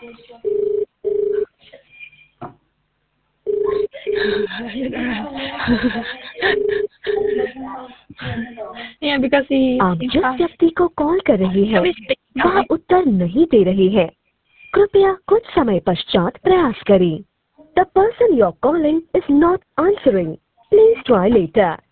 Yeah, because he आप जिस व्यक्ति को कॉल कर रही हैं वह उत्तर नहीं दे रही है, कृपया कुछ समय पश्चात प्रयास करें। The person you're calling is not answering. Please try later.